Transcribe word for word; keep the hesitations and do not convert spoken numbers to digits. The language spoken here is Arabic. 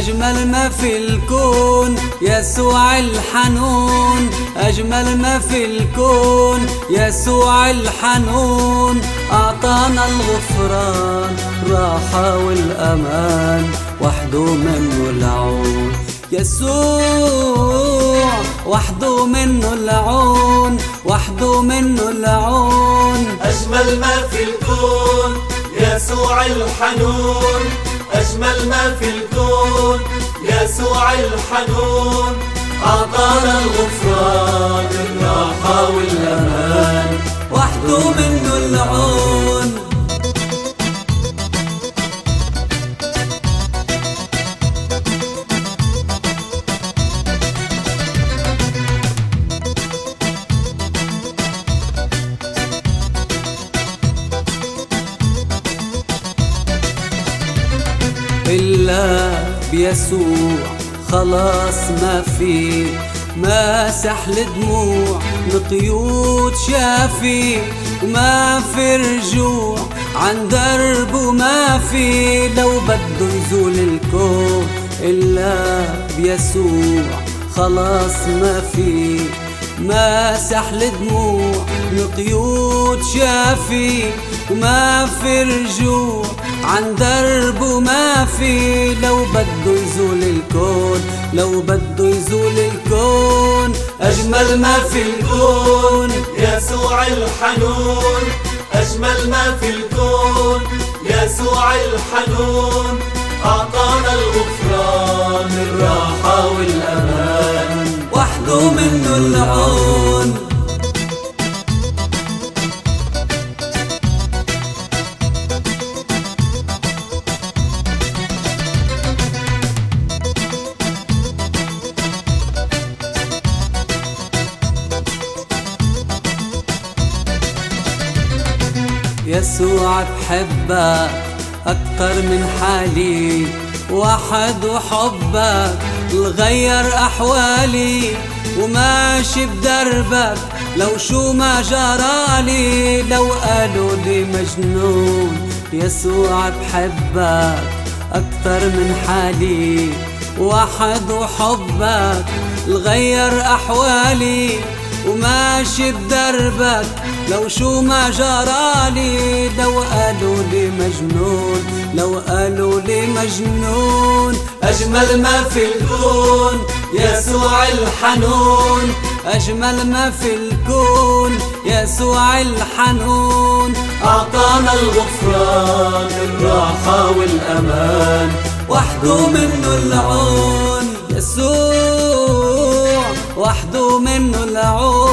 أجمل ما في الكون يسوع الحنون، أجمل ما في الكون يسوع الحنون، أعطانا الغفران راحة والأمان، وحده منه العون يسوع، وحده منه العون، وحده منه العون. أجمل ما في الكون يسوع الحنون، أجمل ما في الكون يسوع الحنون، أعطانا الغفران الراحة والأمان، وحده منه العون. إلا بيسوع خلاص ما في، ماسح الدموع القيود شافي، وما في رجوع عن دربه ما في، لو بده يزول الكون إلا بيسوع خلاص ما في، ماسح الدموع القيود شافي، وما في رجوع عن دربه ما في، لو بده يزول الكون، لو بده يزول الكون. أجمل ما في الكون يسوع الحنون، أجمل ما في الكون يسوع الحنون، أعطانا الغفران الراحة والأمان، وحده منه العون. يسوع بحبك أكتر من حالي، وحد وحبك الغير أحوالي، وماشي بدربك لو شو ما جرالي، لو قالوا لي مجنون يسوع بحبك أكتر من حالي، وحد وحبك الغير أحوالي، وماشي بدربك لو شو ما جرالي، لو قالوا لي مجنون، لو قالوا لي مجنون. أجمل ما في الكون يسوع الحنون، أجمل ما في الكون يسوع الحنون، أعطانا الغفران الراحة والأمان، وحده منه العون يسوع، وحده منه العون.